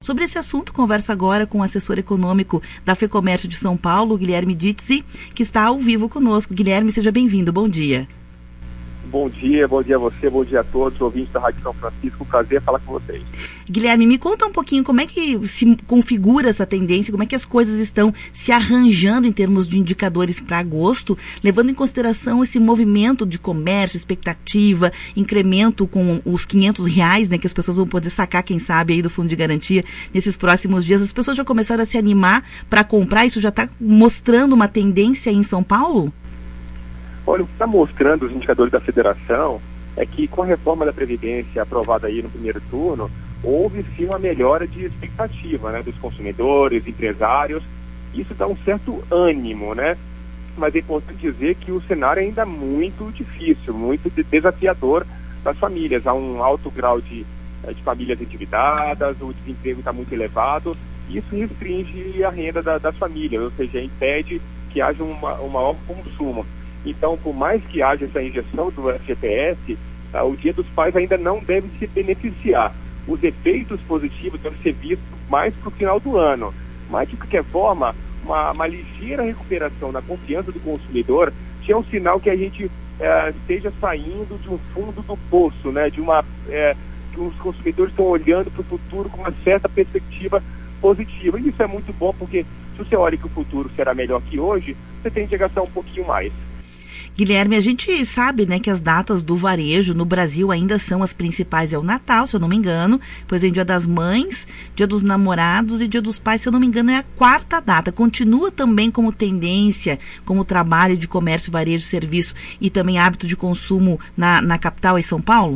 Sobre esse assunto, converso agora com o assessor econômico da FEComércio de São Paulo, Guilherme Dizzi, que está ao vivo conosco. Guilherme, seja bem-vindo. Bom dia. Bom dia a você, bom dia a todos os ouvintes da Rádio São Francisco. Um prazer falar com vocês. Guilherme, me conta um pouquinho como é que se configura essa tendência, como é que as coisas estão se arranjando em termos de indicadores para agosto, levando em consideração esse movimento de comércio, expectativa, incremento com os R$500, né, que as pessoas vão poder sacar, quem sabe, aí do Fundo de Garantia nesses próximos dias. As pessoas já começaram a se animar para comprar, isso já está mostrando uma tendência aí em São Paulo? Olha, o que está mostrando os indicadores da federação é que com a reforma da Previdência aprovada aí no primeiro turno, houve sim uma melhora de expectativa, né, dos consumidores, empresários. Isso dá um certo ânimo, né? Mas é importante dizer que o cenário ainda é muito difícil, muito desafiador para as famílias. Há um alto grau de famílias endividadas, o desemprego está muito elevado, e isso restringe a renda das famílias, ou seja, impede que haja um maior consumo. Então, por mais que haja essa injeção do FGTS, o Dia dos Pais ainda não deve se beneficiar. Os efeitos positivos devem ser vistos mais para o final do ano. Mas, de qualquer forma, uma ligeira recuperação na confiança do consumidor já é um sinal que a gente esteja saindo de um fundo do poço, né? Que os consumidores estão olhando para o futuro com uma certa perspectiva positiva. E isso é muito bom, porque se você olha que o futuro será melhor que hoje, você tende a gastar um pouquinho mais. Guilherme, a gente sabe, né, que as datas do varejo no Brasil ainda são as principais. É o Natal, se eu não me engano, depois vem Dia das Mães, Dia dos Namorados e Dia dos Pais, se eu não me engano, é a quarta data. Continua também como tendência, como trabalho de comércio, varejo, serviço e também hábito de consumo na capital, em São Paulo?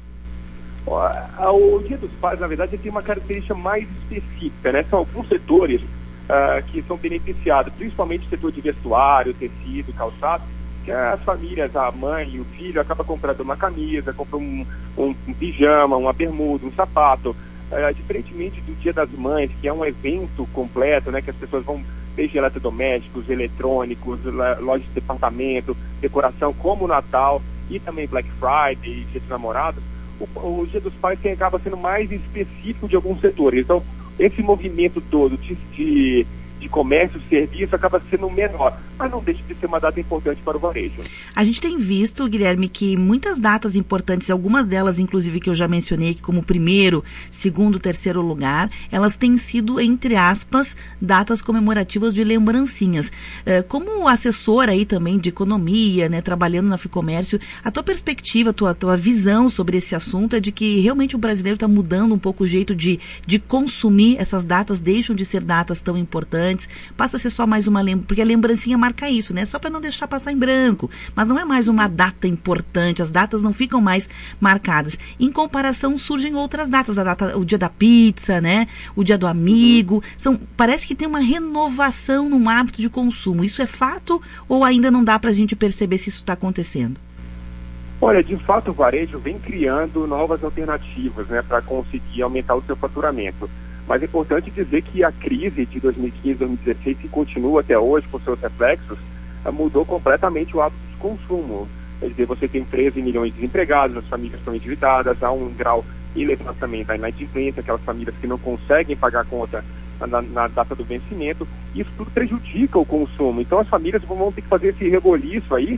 O Dia dos Pais, na verdade, tem uma característica mais específica, né? São alguns setores que são beneficiados, principalmente o setor de vestuário, tecido, calçado, que as famílias, a mãe e o filho, acabam comprando uma camisa, compram um pijama, uma bermuda, um sapato. Diferentemente do Dia das Mães, que é um evento completo, né, que as pessoas vão desde eletrodomésticos, eletrônicos, lojas de departamento, decoração, como o Natal e também Black Friday, Dia dos Namorados, o Dia dos Pais acaba sendo mais específico de alguns setores. Então, esse movimento todo de comércio e serviço acaba sendo menor, mas não deixa de ser uma data importante para o varejo. A gente tem visto, Guilherme, que muitas datas importantes, algumas delas, inclusive, que eu já mencionei aqui como primeiro, segundo, terceiro lugar, elas têm sido, entre aspas, datas comemorativas de lembrancinhas. Como assessora aí também de economia, né, trabalhando na FEComércio, a tua perspectiva, a tua visão sobre esse assunto é de que realmente o brasileiro está mudando um pouco o jeito de consumir essas datas, deixam de ser datas tão importantes, passa a ser só mais uma lembrança, porque a lembrancinha marca isso, né? Só para não deixar passar em branco, mas não é mais uma data importante, as datas não ficam mais marcadas. Em comparação, surgem outras datas, o dia da pizza, né? O dia do amigo, parece que tem uma renovação no hábito de consumo. Isso é fato ou ainda não dá para a gente perceber se isso está acontecendo? Olha, de fato o varejo vem criando novas alternativas, né, para conseguir aumentar o seu faturamento. Mas é importante dizer que a crise de 2015, 2016, que continua até hoje com seus reflexos, mudou completamente o hábito de consumo. Quer dizer, você tem 13 milhões de desempregados, as famílias estão endividadas, há um grau elevado também da inadimplência, aquelas famílias que não conseguem pagar a conta na data do vencimento. Isso tudo prejudica o consumo. Então as famílias vão ter que fazer esse reboliço aí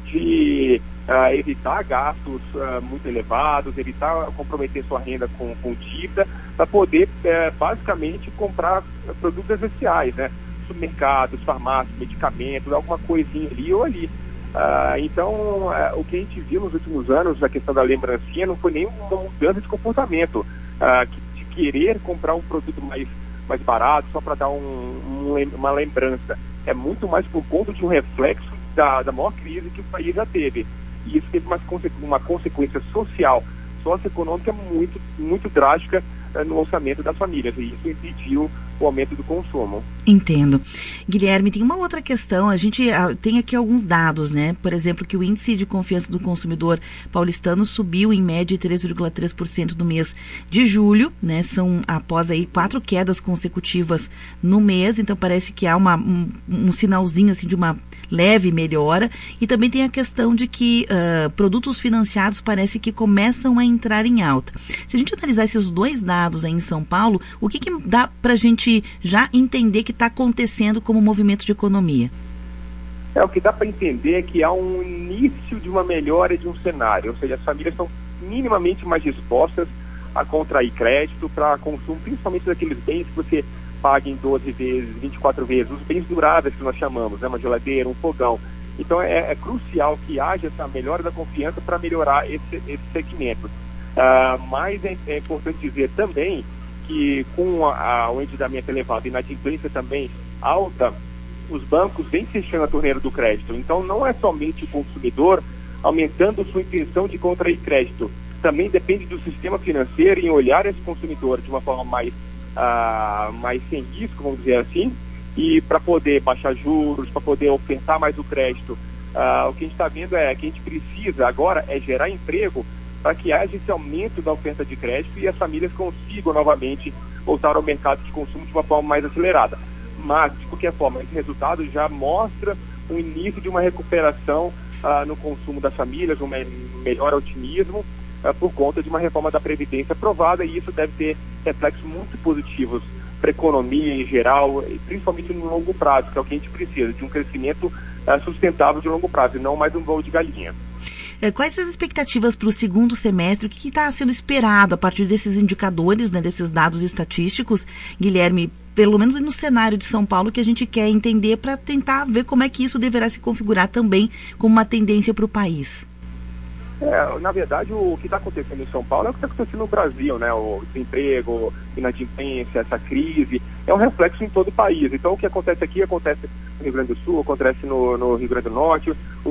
de evitar gastos muito elevados, evitar comprometer sua renda com dívida, para poder basicamente comprar produtos essenciais, né? Supermercados, farmácias, medicamentos, alguma coisinha ali ou ali. Então, o que a gente viu nos últimos anos, a questão da lembrancinha, não foi nem uma mudança de comportamento, de querer comprar um produto mais barato só para dar uma lembrança. É muito mais por conta de um reflexo da maior crise que o país já teve. E isso teve uma consequência socioeconômica muito, muito drástica no orçamento das famílias. E isso impediu o aumento do consumo. Entendo. Guilherme, tem uma outra questão, a gente tem aqui alguns dados, né? Por exemplo, que o índice de confiança do consumidor paulistano subiu em média 3,3% no mês de julho, né? São após aí 4 quedas consecutivas no mês, então parece que há um sinalzinho assim de uma leve melhora. E também tem a questão de que produtos financiados parece que começam a entrar em alta. Se a gente analisar esses dois dados aí em São Paulo, o que dá pra gente já entender que está acontecendo como movimento de economia? O que dá para entender é que há um início de uma melhora de um cenário, ou seja, as famílias estão minimamente mais dispostas a contrair crédito para consumo, principalmente daqueles bens que você paga em 12 vezes, 24 vezes, os bens duráveis que nós chamamos, né, uma geladeira, um fogão. Então é crucial que haja essa melhora da confiança para melhorar esse segmento. Mas é importante dizer também que com o endividamento elevado e inadimplência também alta, os bancos vêm fechando a torneira do crédito. Então não é somente o consumidor aumentando sua intenção de contrair crédito. Também depende do sistema financeiro em olhar esse consumidor de uma forma mais sem risco, vamos dizer assim, e para poder baixar juros, para poder ofertar mais o crédito. O que a gente está vendo é que a gente precisa agora gerar emprego para que haja esse aumento da oferta de crédito e as famílias consigam novamente voltar ao mercado de consumo de uma forma mais acelerada. Mas, de qualquer forma, esse resultado já mostra o início de uma recuperação no consumo das famílias, um melhor otimismo por conta de uma reforma da Previdência aprovada, e isso deve ter reflexos muito positivos para a economia em geral, e principalmente no longo prazo, que é o que a gente precisa, de um crescimento sustentável de longo prazo, e não mais um voo de galinha. Quais as expectativas para o segundo semestre? O que está sendo esperado a partir desses indicadores, né, desses dados estatísticos, Guilherme, pelo menos no cenário de São Paulo, que a gente quer entender para tentar ver como é que isso deverá se configurar também como uma tendência para o país? Na verdade, o que está acontecendo em São Paulo é o que está acontecendo no Brasil, né? O desemprego, inadimplência, essa crise, é um reflexo em todo o país. Então, o que acontece aqui acontece no Rio Grande do Sul, acontece no Rio Grande do Norte,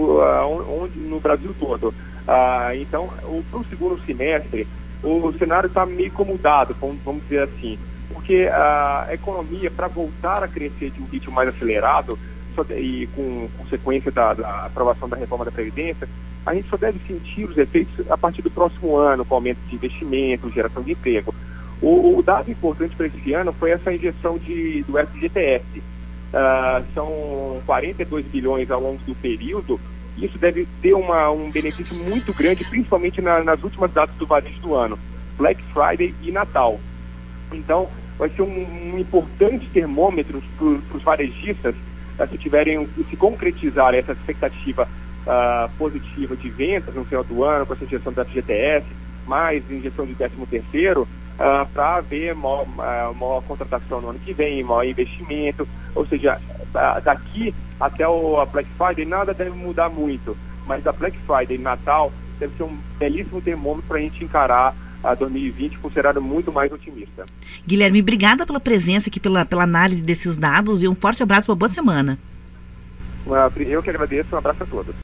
no Brasil todo. Então, para o segundo semestre, o cenário está meio acomodado, vamos dizer assim, porque a economia, para voltar a crescer de um ritmo mais acelerado, e com consequência da aprovação da reforma da Previdência, a gente só deve sentir os efeitos a partir do próximo ano, com aumento de investimento, geração de emprego. O dado importante para esse ano foi essa injeção do FGTS. São 42 bilhões ao longo do período, e isso deve ter um benefício muito grande, principalmente nas últimas datas do varejo do ano, Black Friday e Natal. Então, vai ser um importante termômetro para os varejistas, se concretizar essa expectativa positiva de ventas no final do ano, com essa injeção da FGTS, mais injeção de 13º, para haver maior contratação no ano que vem, maior investimento, ou seja, daqui até a Black Friday nada deve mudar muito, mas da Black Friday e Natal deve ser um belíssimo termômetro para a gente encarar a 2020 com um cenário muito mais otimista. Guilherme, obrigada pela presença aqui, pela análise desses dados, e um forte abraço, uma boa semana. Eu que agradeço, um abraço a todos.